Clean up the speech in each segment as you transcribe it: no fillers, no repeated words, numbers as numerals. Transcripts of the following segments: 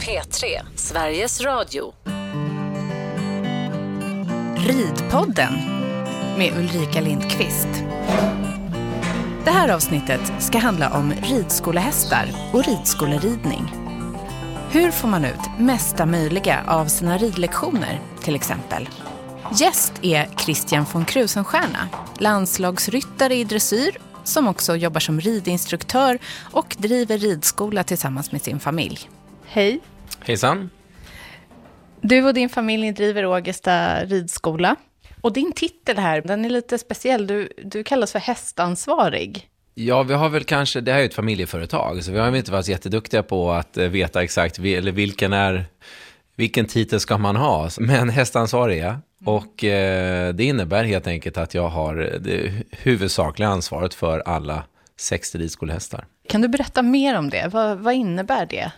P3, Sveriges Radio. Ridpodden med Ulrika Lindqvist. Det här avsnittet ska handla om ridskolehästar och ridskoleridning. Hur får man ut mesta möjliga av sina ridlektioner, till exempel? Gäst är Christian von Krusenstjerna, landslagsryttare i dressyr som också jobbar som ridinstruktör och driver ridskola tillsammans med sin familj. Hej! Hejsan! Du och din familj driver Ågesta ridskola. Och din titel här, den är lite speciell. Du kallas för hästansvarig. Ja, vi har väl kanske, det här är ju ett familjeföretag, så vi har inte varit jätteduktiga på att veta exakt eller vilken titel ska man ha. Men hästansvarig, ja. Och det innebär helt enkelt att jag har det huvudsakliga ansvaret för alla 60 ridskolehästar. Kan du berätta mer om det? Vad innebär det?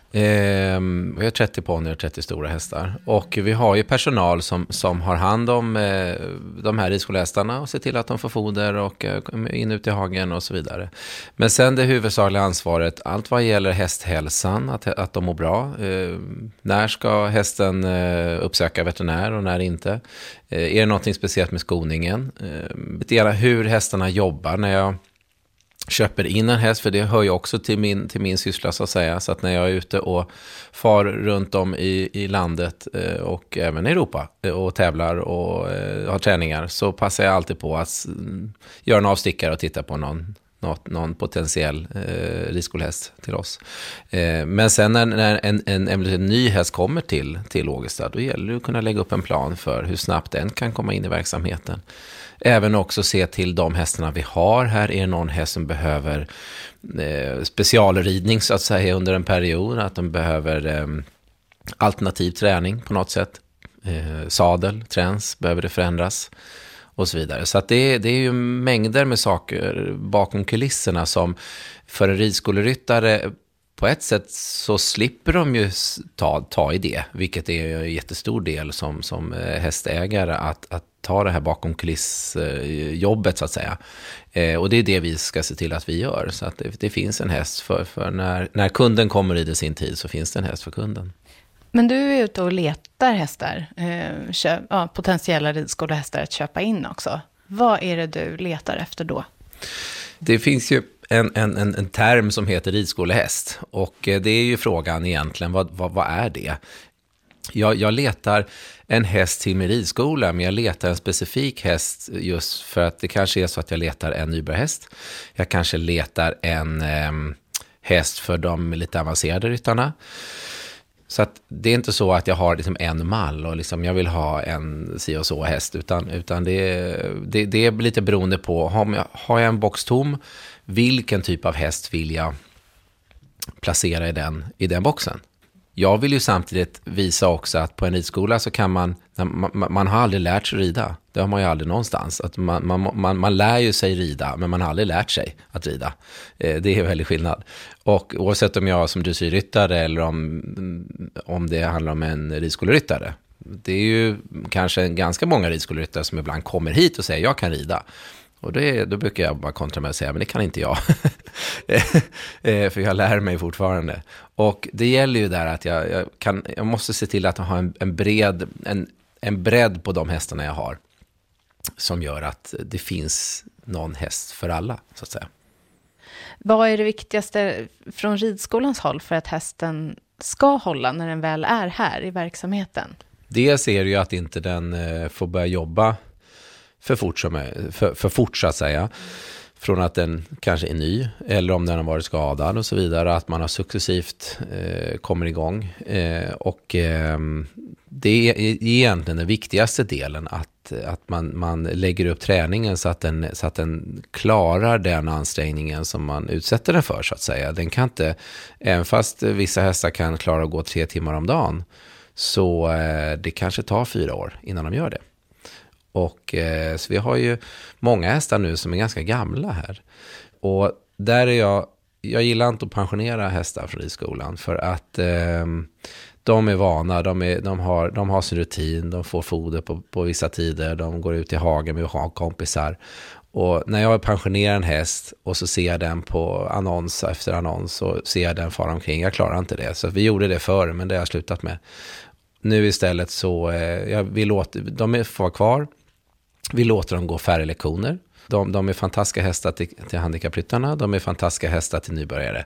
Vi har 30 ponnyer och 30 stora hästar. Och vi har ju personal som har hand om de här ridskolehästarna och ser till att de får foder och in ut i hagen och så vidare. Men sen det huvudsakliga ansvaret, allt vad gäller hästhälsan, att de mår bra. När ska hästen uppsöka veterinär och när inte? Är det någonting speciellt med skoningen? Hur hästarna jobbar när jag köper in en häst, för det hör ju också till min syssla så att säga. Så att när jag är ute och far runt om i landet och även i Europa och tävlar och har träningar, så passar jag alltid på att göra en avstickare och titta på någon potentiell ridskolehäst till oss. Men sen när en ny häst kommer till Ågesta, då gäller det att kunna lägga upp en plan för hur snabbt den kan komma in i verksamheten. Även också se till de hästarna vi har här. Är det någon häst som behöver specialridning så att säga under en period? Att de behöver alternativ träning på något sätt. Sadel, träns, behöver det förändras och så vidare. Så att det är ju mängder med saker bakom kulisserna som för en ridskoleryttare på ett sätt så slipper de ju ta i det, vilket är en jättestor del som hästägare att ta det här bakom kulissjobbet så att säga. Och det är det vi ska se till att vi gör, så att det finns en häst för när kunden kommer i det sin tid, så finns det en häst för kunden. Men du är ute och letar hästar, potentiella ridskolehästar att köpa in också. Vad är det du letar efter då? Det finns ju en term som heter ridskolehäst, och det är ju frågan egentligen, vad är det? Jag letar en häst till min ridskola, men jag letar en specifik häst just för att det kanske är så att jag letar en nybörjarhäst. Jag kanske letar en häst för de lite avancerade ryttarna. Så att det är inte så att jag har liksom en mall och liksom jag vill ha en si och så häst, utan det är lite beroende på, har jag en box tom, vilken typ av häst vill jag placera i den boxen? Jag vill ju samtidigt visa också att på en ridskola så kan man har aldrig lärt sig rida. Det har man ju aldrig någonstans. Att man lär ju sig rida, men man har aldrig lärt sig att rida. Det är väldigt skillnad. Och oavsett om jag som dressyrryttare eller om det handlar om en ridskoleryttare. Det är ju kanske ganska många ridskoleryttare som ibland kommer hit och säger jag kan rida. Och då brukar jag bara kontra med att säga, men det kan inte jag. För jag lär mig fortfarande. Och det gäller ju där att jag måste se till att ha en bredd på de hästarna jag har. Som gör att det finns någon häst för alla, så att säga. Vad är det viktigaste från ridskolans håll för att hästen ska hålla när den väl är här i verksamheten? Dels är det ju att inte den får börja jobba för fort så att säga, från att den kanske är ny eller om den har varit skadad och så vidare, att man har successivt kommer igång och det är egentligen den viktigaste delen, att man lägger upp träningen så att den klarar den ansträngningen som man utsätter den för, så att säga. Den kan inte, även fast vissa hästar kan klara att gå 3 timmar om dagen, så det kanske tar 4 år innan de gör det. Och så vi har ju många hästar nu som är ganska gamla här. Och där är jag gillar inte att pensionera hästar från ridskolan, för att de är vana, de har sin rutin, de får foder på vissa tider, de går ut i hagen med kompisar. Och när jag pensionerar en häst och så ser jag den på annons efter annons och ser jag den fara omkring, jag klarar inte det. Så vi gjorde det förr, men det har jag slutat med. Nu istället så, de får vara kvar. Vi låter dem gå färre lektioner. De är fantastiska hästar till handikappryttarna. De är fantastiska hästar till nybörjare.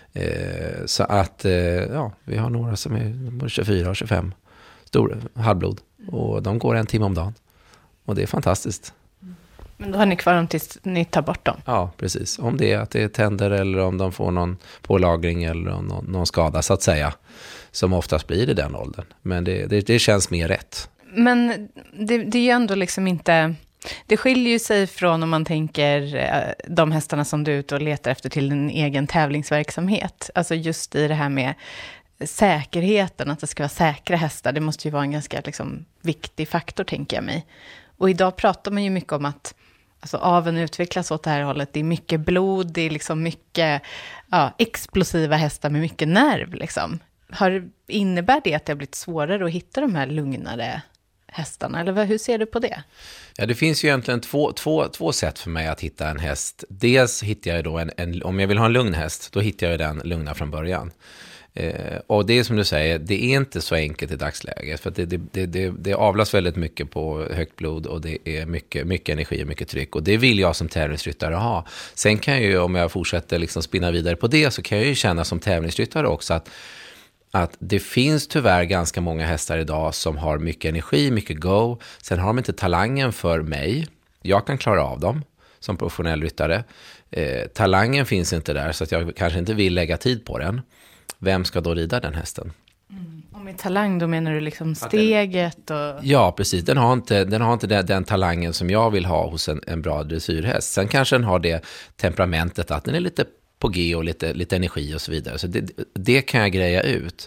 Så att, vi har några som är 24 och 25. Stora, halvblod. Och de går 1 timme om dagen. Och det är fantastiskt. Men då har ni kvar dem tills ni tar bort dem? Ja, precis. Om det är att det är tänder eller om de får någon pålagring eller någon skada så att säga. Som oftast blir det den åldern. Men det känns mer rätt. Men det är ju ändå liksom inte... Det skiljer ju sig från om man tänker de hästarna som du är ute och letar efter till din egen tävlingsverksamhet. Alltså just i det här med säkerheten, att det ska vara säkra hästar. Det måste ju vara en ganska liksom, viktig faktor, tänker jag mig. Och idag pratar man ju mycket om att alltså, aveln utvecklas åt det här hållet. Det är mycket blod, det är liksom mycket explosiva hästar med mycket nerv. Liksom. Innebär det att det har blivit svårare att hitta de här lugnare hästarna? Eller hur ser du på det? Ja, det finns ju egentligen två sätt för mig att hitta en häst. Dels hittar jag då om jag vill ha en lugn häst, då hittar jag den lugna från början. Och det är som du säger, det är inte så enkelt i dagsläget. För att det avlas väldigt mycket på högt blod och det är mycket energi och mycket tryck. Och det vill jag som tävlingsryttare ha. Sen kan jag ju, om jag fortsätter liksom spinna vidare på det, så kan jag ju känna som tävlingsryttare också att det finns tyvärr ganska många hästar idag som har mycket energi, mycket go. Sen har de inte talangen för mig. Jag kan klara av dem som professionell ryttare. Talangen finns inte där, så att jag kanske inte vill lägga tid på den. Vem ska då rida den hästen? Och med talang, då menar du liksom steget? Och... Ja, precis. Den har inte den talangen som jag vill ha hos en bra dressyrhäst. Sen kanske den har det temperamentet att den är lite på G och lite energi och så vidare. Så det kan jag greja ut.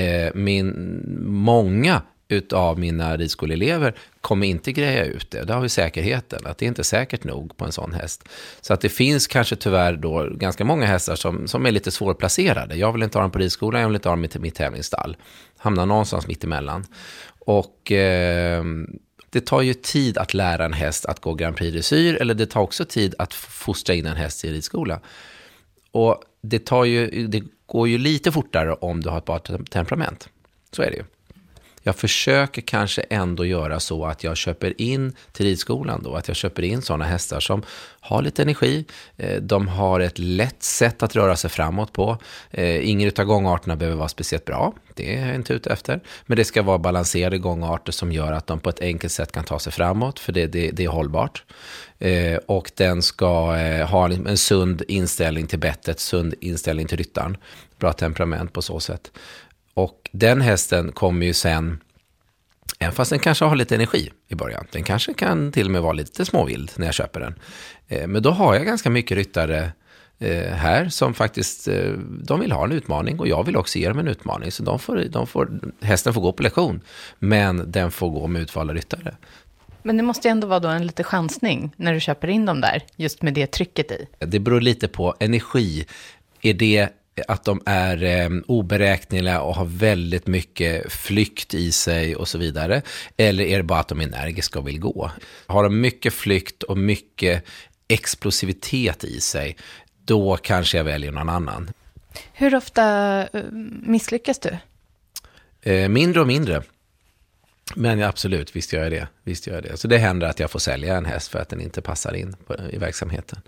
Många utav mina ridskoleelever kommer inte greja ut det. Där har vi säkerheten, att det är inte säkert nog på en sån häst. Så att det finns kanske tyvärr då ganska många hästar som är lite svårplacerade. Jag vill inte ha dem på ridskolan, jag vill inte ha dem i mitt tävlingsstall. Hamnar någonstans mitt emellan. Och det tar ju tid att lära en häst att gå Grand Prix dressyr, eller det tar också tid att fostra in en häst i ridskola. Och det går ju lite fortare om du har ett bra temperament. Så är det ju. Jag försöker kanske ändå göra så att jag köper in till ridskolan då. Att jag köper in sådana hästar som har lite energi. De har ett lätt sätt att röra sig framåt på. Ingen av gångarterna behöver vara speciellt bra. Det är jag inte ute efter. Men det ska vara balanserade gångarter som gör att de på ett enkelt sätt kan ta sig framåt. För det är hållbart. Och den ska ha en sund inställning till bettet. Sund inställning till ryttaren. Bra temperament på så sätt. Och den hästen kommer ju sen, även fast den kanske har lite energi i början. Den kanske kan till och med vara lite småvild när jag köper den. Men då har jag ganska mycket ryttare här som faktiskt, de vill ha en utmaning och jag vill också ge dem en utmaning. Så hästen får gå på lektion, men den får gå med utvalda ryttare. Men det måste ju ändå vara då en lite chansning när du köper in dem där, just med det trycket i. Det beror lite på energi. Är det att de är oberäkneliga och har väldigt mycket flykt i sig och så vidare? Eller är det bara att de är energiska och vill gå? Har de mycket flykt och mycket explosivitet i sig, då kanske jag väljer någon annan. Hur ofta misslyckas du? Mindre och mindre. Men absolut, visst gör jag det. Så det händer att jag får sälja en häst för att den inte passar in i verksamheten.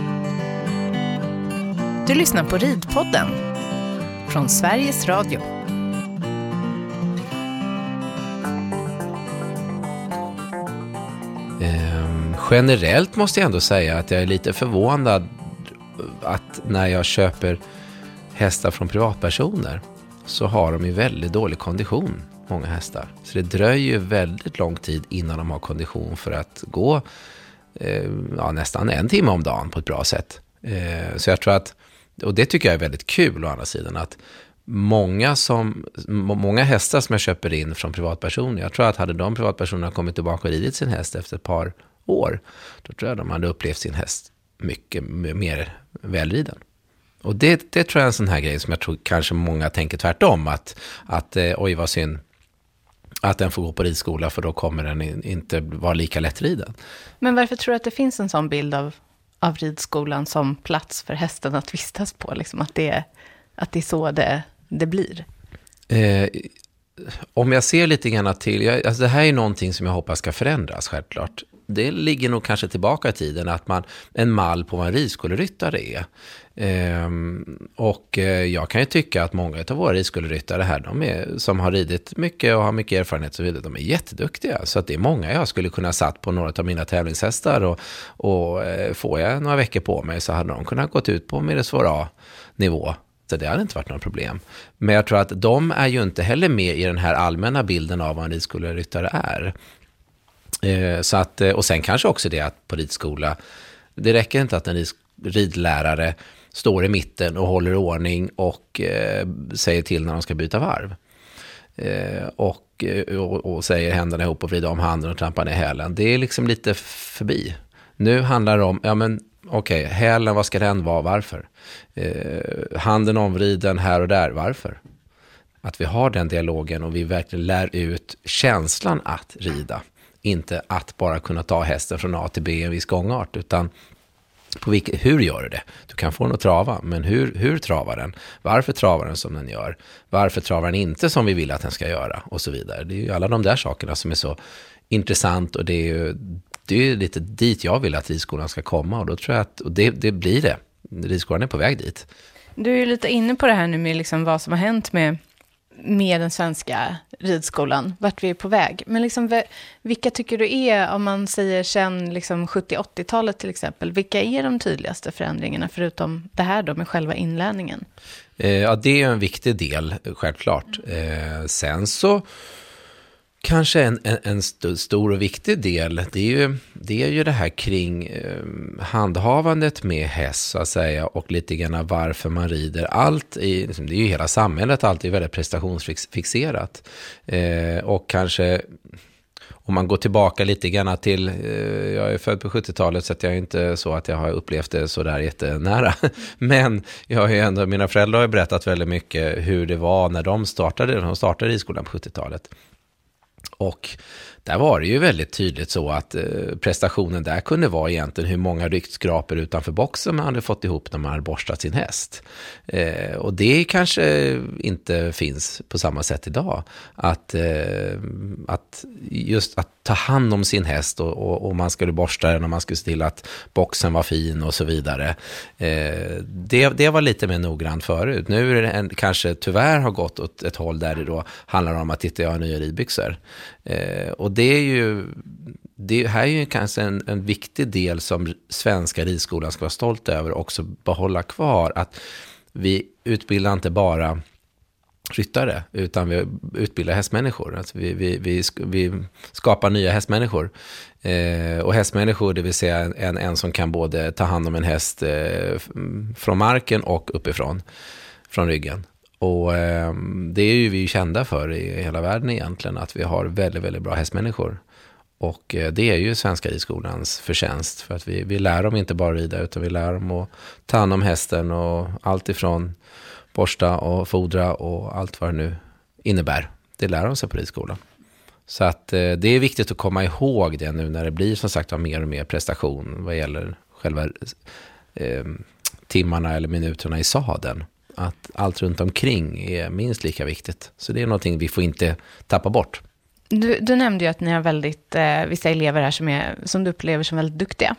Du lyssnar på Ridpodden från Sveriges Radio. Generellt måste jag ändå säga att jag är lite förvånad att när jag köper hästar från privatpersoner så har de ju väldigt dålig kondition, många hästar. Så det dröjer ju väldigt lång tid innan de har kondition för att gå nästan 1 timme om dagen på ett bra sätt. Så jag tror att, och det tycker jag är väldigt kul å andra sidan, att många hästar som jag köper in från privatpersoner, jag tror att hade de privatpersonerna kommit tillbaka och ridit sin häst efter ett par år, då tror jag de hade upplevt sin häst mycket mer välriden. Och det tror jag är en sån här grej som jag tror kanske många tänker tvärtom, att oj vad synd att den får gå på ridskola, för då kommer den inte vara lika lättriden. Men varför tror du att det finns en sån bild av ridskolan som plats för hästen att vistas på? Liksom att det är så det blir? Om jag ser lite grann till, alltså det här är någonting som jag hoppas ska förändras självklart. Det ligger nog kanske tillbaka i tiden att en mall på vad en ridskoleryttare är. Och jag kan ju tycka att många av våra ridskoleryttare här, som har ridit mycket och har mycket erfarenhet så vidare, de är jätteduktiga. Så att det är många jag skulle kunna satt på några av mina tävlingshästar och får jag några veckor på mig så hade de kunnat gått ut på Medelsvår A-nivå. Så det hade inte varit några problem. Men jag tror att de är ju inte heller med i den här allmänna bilden av vad en ridskoleryttare är. Så att, och sen kanske också det att på ridskola, det räcker inte att en ridlärare står i mitten och håller ordning och säger till när de ska byta varv. Och säger händerna ihop och vrida om handen och trampa ner hälen. Det är liksom lite förbi. Nu handlar det om, okej, hälen, vad ska den vara, varför? Handen omvriden här och där, varför? Att vi har den dialogen och vi verkligen lär ut känslan att rida. Inte att bara kunna ta hästen från A till B i en viss gångart, utan hur gör du det? Du kan få den att trava, men hur travar den? Varför travar den som den gör? Varför travar den inte som vi vill att den ska göra? Och så vidare. Det är ju alla de där sakerna som är så intressant, och det är ju lite dit jag vill att ridskolan ska komma, och då tror jag att det blir det. Ridskolan är på väg dit. Du är ju lite inne på det här nu med liksom vad som har hänt med den svenska ridskolan, vart vi är på väg. Men liksom, vilka tycker du är, om man säger sedan liksom 70-80-talet till exempel, vilka är de tydligaste förändringarna förutom det här då med själva inlärningen? Ja, det är en viktig del, självklart. Sen så kanske en stor och viktig del, det är ju det här kring handhavandet med häst så att säga, och lite grann varför man rider. Allt det är ju hela samhället, allt är väldigt prestationsfixerat. Och kanske, om man går tillbaka lite grann till, jag är född på 70-talet så att jag är inte så att jag har upplevt det så där jättenära. Men jag har ju ändå, mina föräldrar har berättat väldigt mycket hur det var när de startade i skolan på 70-talet. Och där var det ju väldigt tydligt så att prestationen där kunde vara egentligen hur många ryktskrapor utanför boxen man hade fått ihop när man hade borstat sin häst. Och det kanske inte finns på samma sätt idag. Att just att ta hand om sin häst och man skulle borsta den och man skulle se till att boxen var fin och så vidare. Det var lite mer noggrant förut. Nu är det kanske tyvärr har gått åt ett håll där det då handlar om att titta, jag har nya ridbyxor. Och det här är ju kanske en viktig del som svenska ridskolan ska vara stolt över och också behålla kvar, att vi utbildar inte bara ryttare utan vi utbildar hästmänniskor. Alltså vi skapar nya hästmänniskor. Och hästmänniskor, det vill säga en som kan både ta hand om en häst från marken och uppifrån, från ryggen. Och det är ju vi kända för i hela världen egentligen, att vi har väldigt, väldigt bra hästmänniskor. Och det är ju svenska ridskolans förtjänst, för att vi lär dem inte bara rida, utan vi lär dem att ta hand om hästen och allt ifrån borsta och fodra och allt vad det nu innebär. Det lär de sig på ridskolan. Så att det är viktigt att komma ihåg det nu när det blir som sagt mer och mer prestation vad gäller själva timmarna eller minuterna i sadeln. Att allt runt omkring är minst lika viktigt. Så det är någonting vi får inte tappa bort. Du nämnde ju att ni har väldigt, vissa elever här som du upplever som väldigt duktiga.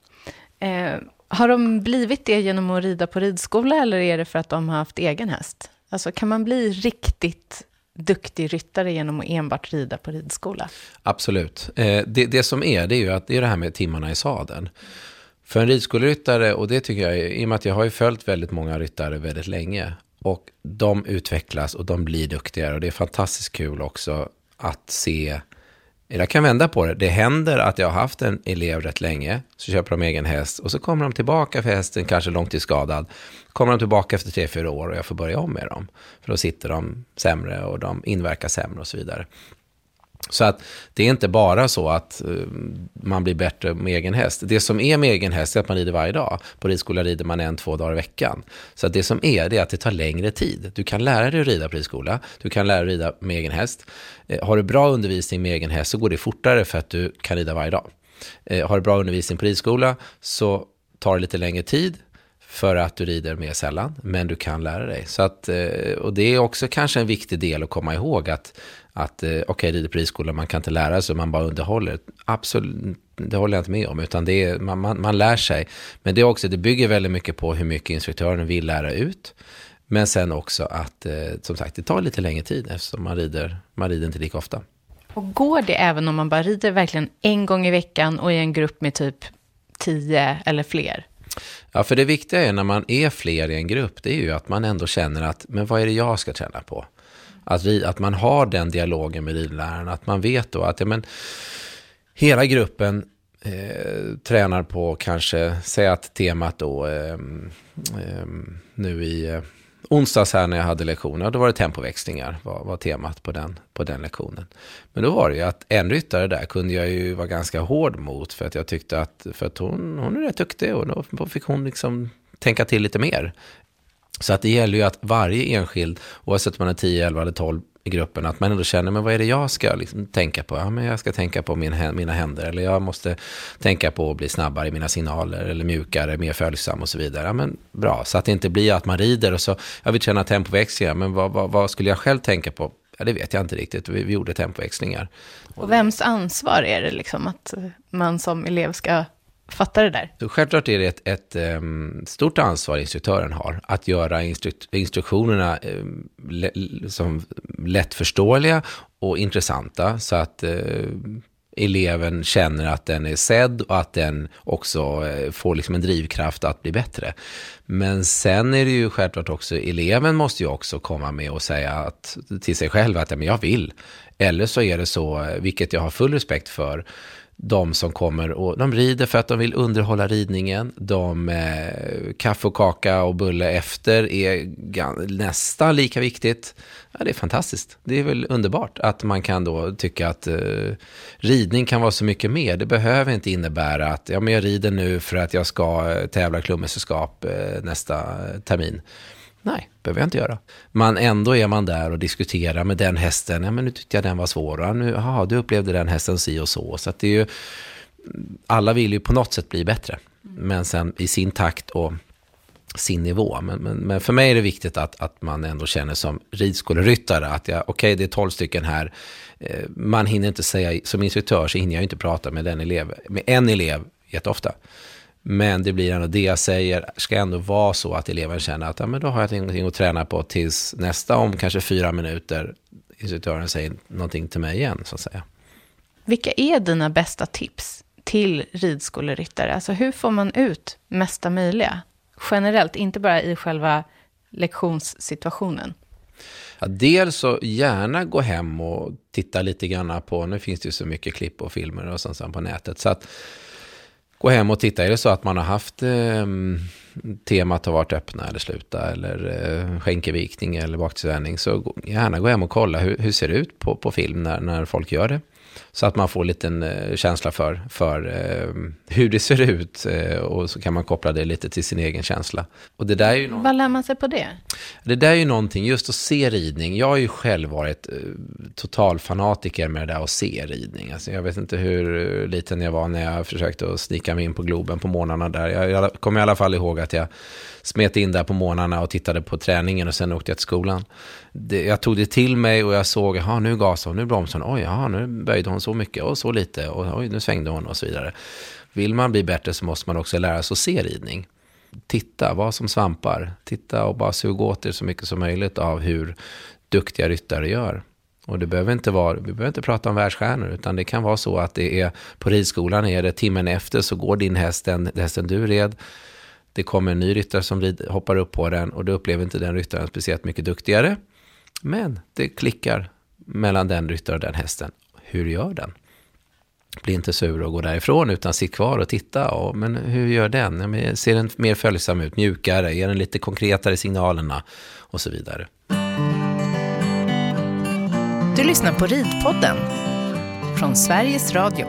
Har de blivit det genom att rida på ridskola, eller är det för att de har haft egen häst? Alltså, kan man bli riktigt duktig ryttare genom att enbart rida på ridskola? Absolut. Det som det är ju att det är det här med timmarna i sadeln. För en ridskoleryttare, och det tycker jag, i och med att jag har ju följt väldigt många ryttare väldigt länge, och de utvecklas och de blir duktigare, och det är fantastiskt kul också att se. Jag kan vända på det. Det händer att jag har haft en elev rätt länge, så köper de egen häst och så kommer de tillbaka för hästen kanske långtidsskadad. Kommer de tillbaka efter 3-4 år och jag får börja om med dem. För då sitter de sämre och de inverkar sämre och så vidare. Så att det är inte bara så att man blir bättre med egen häst. Det som är med egen häst är att man rider varje dag. På ridskola rider man 1-2 dagar i veckan. Så att det som är, det är att det tar längre tid. Du kan lära dig att rida på ridskola. Du kan lära dig att rida med egen häst. Har du bra undervisning med egen häst så går det fortare för att du kan rida varje dag. Har du bra undervisning på ridskola så tar det lite längre tid för att du rider mer sällan, men du kan lära dig. Så att, och det är också kanske en viktig del att komma ihåg att okej, rider på ridskola, man kan inte lära sig, man bara underhåller. Absolut, det håller jag inte med om, utan det är, man lär sig. Men det är också, det bygger väldigt mycket på hur mycket instruktören vill lära ut. Men sen också att, som sagt, det tar lite längre tid eftersom man rider inte lika ofta. Och går det även om man bara rider verkligen en gång i veckan och i en grupp med typ 10 eller fler? Ja, för det viktiga är när man är fler i en grupp, det är ju att man ändå känner att, men vad är det jag ska träna på? Att man har den dialogen med ridläraren, att man vet då att hela gruppen tränar på kanske, säg att temat då nu i onsdags här när jag hade lektioner, då var det tempoväxlingar var temat på den lektionen. Men då var det ju att en ryttare där kunde jag ju vara ganska hård mot, för att jag tyckte att hon är rätt duktig och då fick hon liksom tänka till lite mer. Så att det gäller ju att varje enskild, oavsett om man är 10, 11 eller 12 i gruppen, att man ändå känner, men vad är det jag ska liksom tänka på? Ja, men jag ska tänka på mina händer, eller jag måste tänka på att bli snabbare i mina signaler, eller mjukare, mer följsam och så vidare. Ja, men bra, så att det inte blir att man rider och så, jag vill träna tempoväxlingar, men vad skulle jag själv tänka på? Ja, det vet jag inte riktigt. Vi gjorde tempoväxlingar. Och vems ansvar är det liksom att man som elev ska fatta det där? Så självklart är det ett stort ansvar instruktören har att göra instruktionerna som lättförståeliga och intressanta, så att eleven känner att den är sedd och att den också får liksom en drivkraft att bli bättre. Men sen är det ju självklart också, eleven måste ju också komma med och säga till sig själv att men jag vill. Eller så är det så, vilket jag har full respekt för, de som kommer och de rider för att de vill underhålla ridningen. Kaffe och kaka och bulle efter är nästan lika viktigt. Ja, det är fantastiskt. Det är väl underbart att man kan då tycka att ridning kan vara så mycket mer. Det behöver inte innebära att men jag rider nu för att jag ska tävla klubbmästerskap nästa termin. Nej, behöver jag inte göra. Men ändå är man där och diskuterar med den hästen. Ja, men nu tyckte jag den var svår. Du upplevde den hästen si och så. Så att det är ju, alla vill ju på något sätt bli bättre. Men sen i sin takt och sin nivå. Men för mig är det viktigt att man ändå känner som ridskoleryttare att okej, det är 12 stycken här. Man hinner inte säga, som instruktör så hinner jag inte prata med en elev jätteofta. Men det blir ändå det jag säger ska ändå vara så att eleven känner att men då har jag någonting att träna på tills nästa, om kanske 4 minuter instruktören säger någonting till mig igen, så att säga. Vilka är dina bästa tips till ridskoleryttare? Alltså hur får man ut mesta möjliga? Generellt, inte bara i själva lektionssituationen. Ja, dels så gärna gå hem och titta lite grann på, nu finns det ju så mycket klipp och filmer och sånt på nätet, så att gå hem och titta. Är det så att man har haft temat har varit öppna eller sluta, eller skänkevikning eller baktillvänning, så gärna gå hem och kolla hur ser det ut på film när folk gör det. Så att man får en liten känsla för hur det ser ut, och så kan man koppla det lite till sin egen känsla. Och det där är ju vad lär man sig på det? Det där är ju någonting, just att se ridning. Jag har ju själv varit total fanatiker med det där att se ridning. Alltså jag vet inte hur liten jag var när jag försökte att snika mig in på Globen på morgnarna där. Jag kommer i alla fall ihåg att jag smet in där på morgnarna och tittade på träningen och sen åkte jag till skolan. Jag tog det till mig och jag såg, nu gasade hon, nu bromsade hon, nu böjde hon så mycket och så lite, och nu svängde hon och så vidare. Vill man bli bättre så måste man också lära sig att se ridning. Titta vad som svampar, titta och bara suga åt det så mycket som möjligt av hur duktiga ryttare gör. Och vi behöver inte prata om världsstjärnor, utan det kan vara så att det är på ridskolan, är det timmen efter så går din hästen du red. Det kommer en ny ryttare som hoppar upp på den, och då upplever inte den ryttaren speciellt mycket duktigare. Men det klickar mellan den ryttaren och den hästen. Hur gör den? Bli inte sur och gå därifrån, utan sitt kvar och titta. Men hur gör den? Ser den mer följsam ut? Mjukare? Är den lite konkretare i signalerna? Och så vidare. Du lyssnar på Ridpodden. från Sveriges Radio.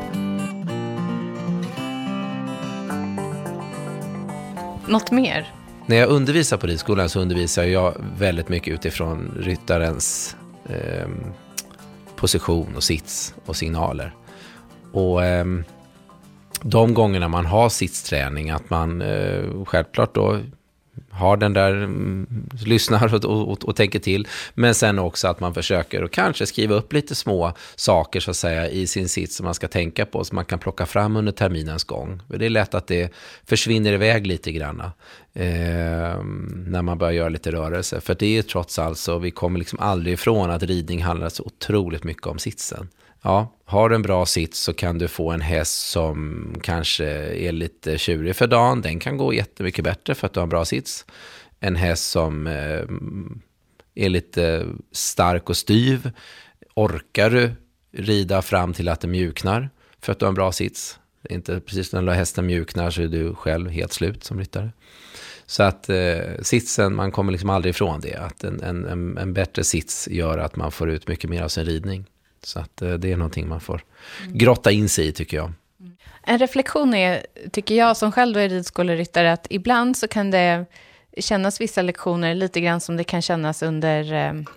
Något mer? När jag undervisar på ridskolan så undervisar jag väldigt mycket utifrån ryttarens position och sits och signaler. Och de gångerna man har sitsträning, att man självklart då har den där, lyssnar och tänker till, men sen också att man försöker att kanske skriva upp lite små saker så att säga i sin sits som man ska tänka på, som man kan plocka fram under terminens gång. För det är lätt att det försvinner iväg lite grann när man börjar göra lite rörelse. För det är ju trots allt så, vi kommer liksom aldrig ifrån att ridning handlar så otroligt mycket om sitsen. Ja, har du en bra sits så kan du få en häst som kanske är lite tjurig för dagen. Den kan gå jättemycket bättre för att du har en bra sits. En häst som är lite stark och styv. Orkar du rida fram till att den mjuknar för att du har en bra sits? Det är inte precis när hästen mjuknar så är du själv helt slut som ryttare. Så att sitsen, man kommer liksom aldrig ifrån det. Att en bättre sits gör att man får ut mycket mer av sin ridning. Så att det är någonting man får grotta in sig i, tycker jag. En reflektion är, tycker jag som själv är ridskoleryttare, att ibland så kan det kännas vissa lektioner lite grann som det kan kännas under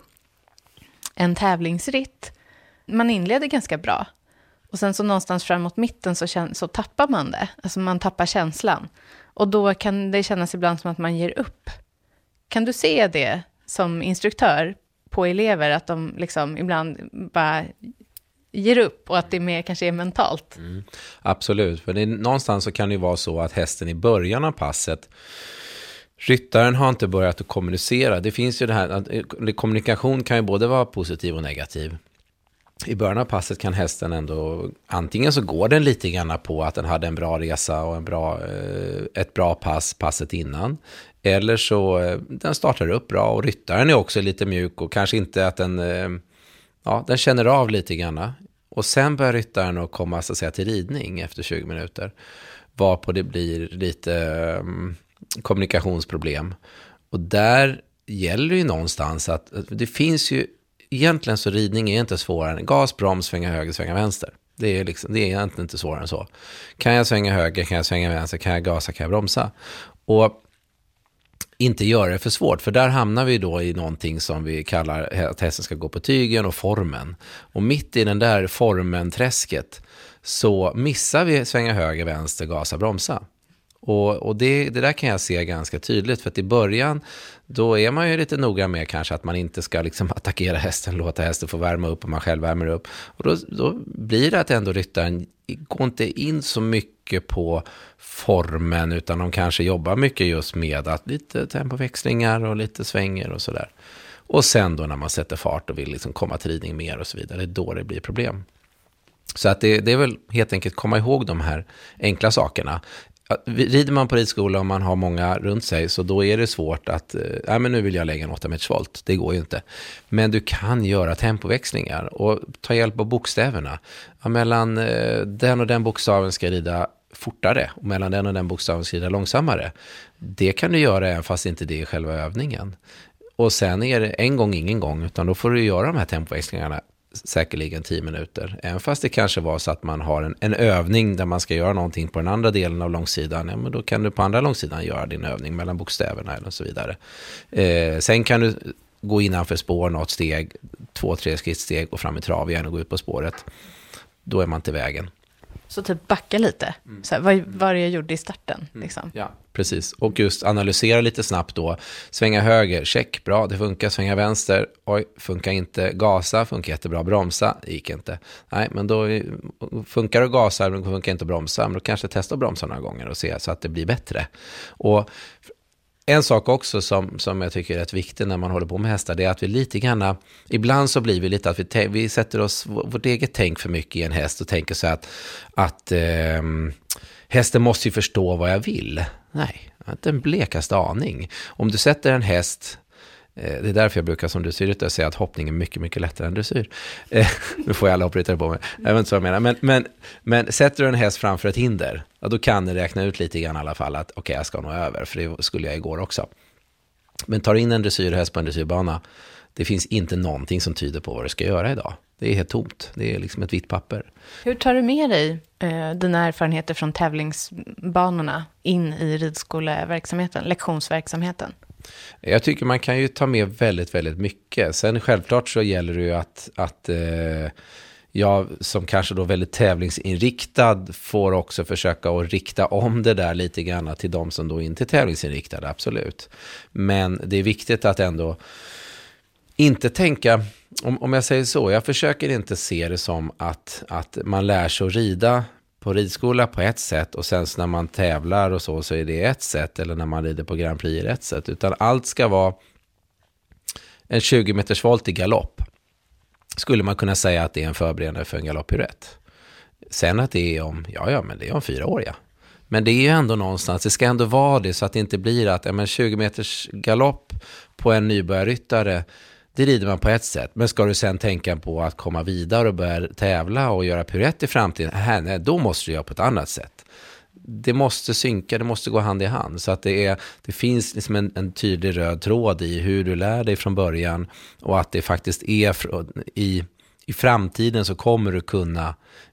en tävlingsritt. Man inleder ganska bra. Och sen så någonstans framåt mitten så tappar man det. Alltså man tappar känslan. Och då kan det kännas ibland som att man ger upp. Kan du se det som instruktör på elever, att de liksom ibland bara ger upp och att det mer kanske är mentalt? Absolut, för någonstans så kan det ju vara så att hästen i början av passet, ryttaren har inte börjat att kommunicera. Det finns ju det här att kommunikation kan ju både vara positiv och negativ. I början av passet kan hästen ändå, antingen så går den lite grann på att den hade en bra resa och ett bra passet innan. Eller så den startar upp bra och ryttaren är också lite mjuk och kanske inte att den känner av lite grann. Och sen börjar ryttaren att komma så att säga till ridning efter 20 minuter. Varpå det blir lite kommunikationsproblem. Och där gäller ju någonstans att det finns ju, egentligen så ridning är inte svårare än gas, broms, svänga höger, svänga vänster. Det är egentligen inte svårare än så. Kan jag svänga höger, kan jag svänga vänster, kan jag gasa, kan jag bromsa. Och inte göra det för svårt, för där hamnar vi då i någonting som vi kallar att hästen ska gå på tygen och formen. Och mitt i den där formen-träsket så missar vi svänga höger, vänster, gasa, bromsa. Och det där kan jag se ganska tydligt, för att i början då är man ju lite noga med kanske att man inte ska liksom attackera hästen, låta hästen få värma upp och man själv värmer upp. Och då blir det att ändå ryttaren går inte in så mycket på formen, utan de kanske jobbar mycket just med att lite tempoväxlingar och lite svänger och sådär. Och sen då när man sätter fart och vill liksom komma till ridning mer och så vidare, det är då det blir problem. Så att det är väl helt enkelt komma ihåg de här enkla sakerna. Rider man på ridskola och man har många runt sig, så då är det svårt att men nu vill jag lägga en 8 meters volt. Det går ju inte. Men du kan göra tempoväxlingar och ta hjälp av bokstäverna. Mellan den och den bokstaven ska rida fortare och mellan den och den bokstaven ska rida långsammare. Det kan du göra även fast inte det är själva övningen. Och sen är det en gång ingen gång, utan då får du göra de här tempoväxlingarna säkerligen 10 minuter. Även fast det kanske var så att man har en övning där man ska göra någonting på den andra delen av långsidan, men då kan du på andra långsidan göra din övning mellan bokstäverna eller så vidare. Sen kan du gå innanför spår något steg, 2-3 skrittsteg och fram i trav igen och gå ut på spåret. Då är man till vägen. Så typ backa lite. Så här, vad jag gjorde i starten. Liksom. Ja, precis. Och just analysera lite snabbt då. Svänga höger, check, bra, det funkar. Svänga vänster, oj, funkar inte. Gasa, funkar jättebra. Bromsa, det gick inte. Nej, men då funkar det att gasa, men funkar inte att bromsa. Men då kanske testa att bromsa några gånger och se så att det blir bättre. Och en sak också som jag tycker är rätt viktig när man håller på med hästar, det är att vi lite grann, ibland så blir vi lite att vi sätter oss vårt eget tänk för mycket i en häst och tänker så att hästen måste ju förstå vad jag vill. Nej, inte en blekaste aning. Om du sätter en häst, det är därför jag brukar som dressyrryttare säga att hoppning är mycket, mycket lättare än dressyr. Nu får jag alla hoppryttare på mig. Jag vet inte vad jag menar. Men sätter du en häst framför ett hinder, då kan du räkna ut lite grann i alla fall att okej, jag ska nog över, för det skulle jag igår också. Men tar in en dressyrhäst på en dressyrbana, det finns inte någonting som tyder på vad du ska göra idag. Det är helt tomt. Det är liksom ett vitt papper. Hur tar du med dig dina erfarenheter från tävlingsbanorna in i ridskoleverksamheten, lektionsverksamheten? Jag tycker man kan ju ta med väldigt, väldigt mycket. Sen självklart så gäller det ju att jag som kanske då väldigt tävlingsinriktad får också försöka att rikta om det där lite grann till de som då inte är tävlingsinriktade, absolut. Men det är viktigt att ändå inte tänka, om jag säger så, jag försöker inte se det som att man lär sig att rida på ridskola på ett sätt och sen när man tävlar och så är det ett sätt, eller när man rider på Grand Prix är ett sätt, utan allt ska vara en 20 meters volt i galopp. Skulle man kunna säga att det är en förberedande för en galopppiruett. Sen att det är men det är om 4 år, ja. Men det är ju ändå någonstans, det ska ändå vara det så att det inte blir att 20 meters galopp på en nybörjarryttare, det rider man på ett sätt. Men ska du sen tänka på att komma vidare och börja tävla och göra piruett i framtiden, nej, då måste du göra på ett annat sätt. Det måste synka, det måste gå hand i hand. Så att det finns liksom en tydlig röd tråd i hur du lär dig från början. Och att det faktiskt är i framtiden så kommer du kunna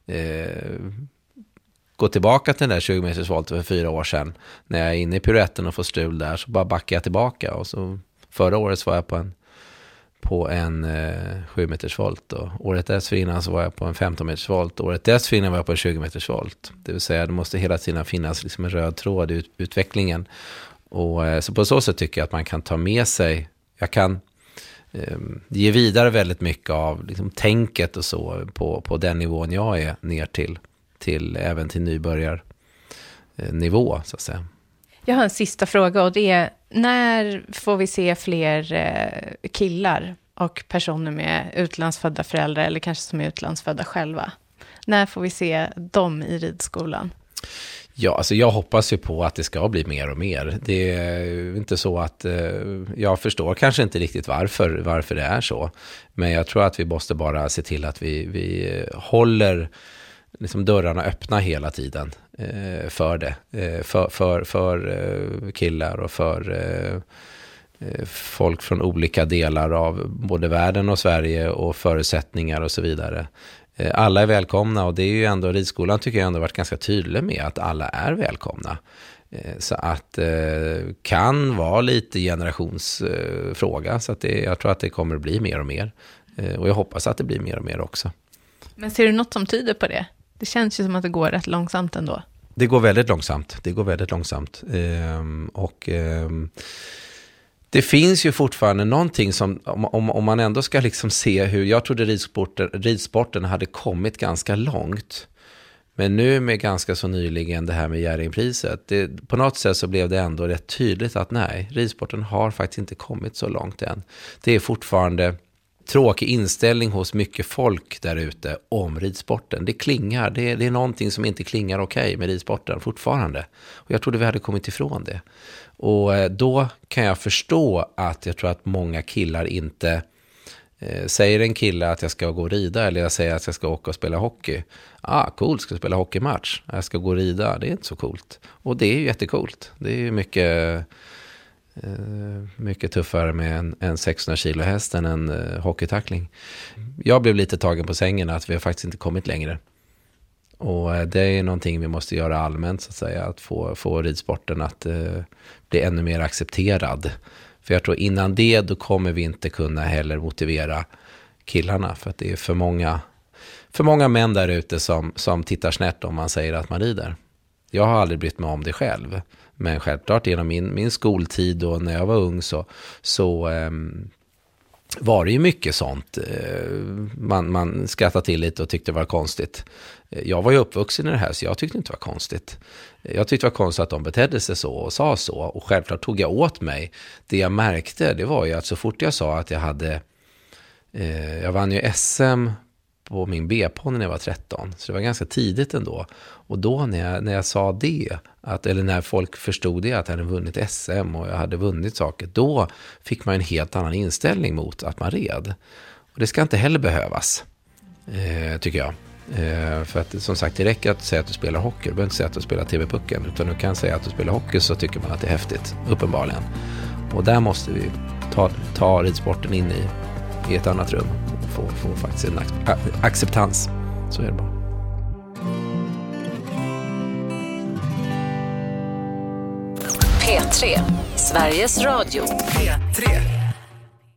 gå tillbaka till den där 20 meters volt för 4 år sedan. När jag är inne i piruetten och får strul där så bara backar jag tillbaka. Och så förra året var jag på en 7 meters volt, och året dessförinnan så var jag på en 15 meters volt, året dessförinnan var jag på en 20 meters volt. Det vill säga det måste hela tiden finnas liksom en röd tråd i utvecklingen, och så på så sätt tycker jag att man kan ta med sig, jag kan ge vidare väldigt mycket av liksom tänket och så på den nivån jag är ner till även till nybörjarnivå så att säga. Jag har en sista fråga, och det är: när får vi se fler killar och personer med utlandsfödda föräldrar, eller kanske som är utlandsfödda själva? När får vi se dem i ridskolan? Ja, alltså jag hoppas ju på att det ska bli mer och mer. Det är inte så att jag förstår kanske inte riktigt varför det är så. Men jag tror att vi måste bara se till att vi håller liksom dörrarna öppna hela tiden för det. För killar och för folk från olika delar av både världen och Sverige och förutsättningar och så vidare. Alla är välkomna, och det är ju ändå, ridskolan tycker jag ändå varit ganska tydlig med att alla är välkomna. Så att kan vara lite generationsfråga, så att jag tror att det kommer att bli mer och mer. Och jag hoppas att det blir mer och mer också. Men ser du något som tyder på det? Det känns ju som att det går rätt långsamt ändå. Det går väldigt långsamt. Det finns ju fortfarande någonting som, om man ändå ska liksom se hur, jag trodde ridsporten hade kommit ganska långt. Men nu med ganska så nyligen det här med Jerringpriset, på något sätt så blev det ändå rätt tydligt att nej, ridsporten har faktiskt inte kommit så långt än. Det är fortfarande tråkig inställning hos mycket folk där ute om ridsporten. Det klingar, det är någonting som inte klingar okej med ridsporten fortfarande. Och jag trodde vi hade kommit ifrån det. Och då kan jag förstå att jag tror att många killar inte säger en kille att jag ska gå och rida, eller jag säger att jag ska åka och spela hockey. Coolt, ska spela hockeymatch. Jag ska gå och rida, det är inte så coolt. Och det är ju jättecoolt. Det är ju mycket tuffare med en 600 kilo häst än en hockeytackling. Jag blev lite tagen på sängen att vi har faktiskt inte kommit längre. Och det är någonting vi måste göra allmänt så att säga, att få ridsporten att bli ännu mer accepterad. För jag tror innan det, då kommer vi inte kunna heller motivera killarna, för att det är för många män där ute som tittar snett om man säger att man rider. Jag har aldrig brytt mig om det själv, men självklart genom min skoltid och när jag var ung så var det ju mycket sånt. Man skrattade till lite och tyckte det var konstigt. Jag var ju uppvuxen i det här, så jag tyckte inte det var konstigt. Jag tyckte det var konstigt att de betedde sig så och sa så. Och självklart tog jag åt mig. Det jag märkte, det var ju att så fort jag sa att jag vann ju SM på min B-ponny när jag var 13. Så det var ganska tidigt ändå. Och då när jag sa det, eller när folk förstod det, att jag hade vunnit SM och jag hade vunnit saker, då fick man en helt annan inställning mot att man red. Och det ska inte heller behövas, tycker jag. För att som sagt, det räcker att säga att du spelar hockey. Du behöver inte säga att du spelar TV-pucken, utan du kan säga att du spelar hockey, så tycker man att det är häftigt, uppenbarligen. Och där måste vi ta ridsporten in i ett annat rum. få faktiskt en acceptans. Så är det bara. P3, Sveriges Radio. P3.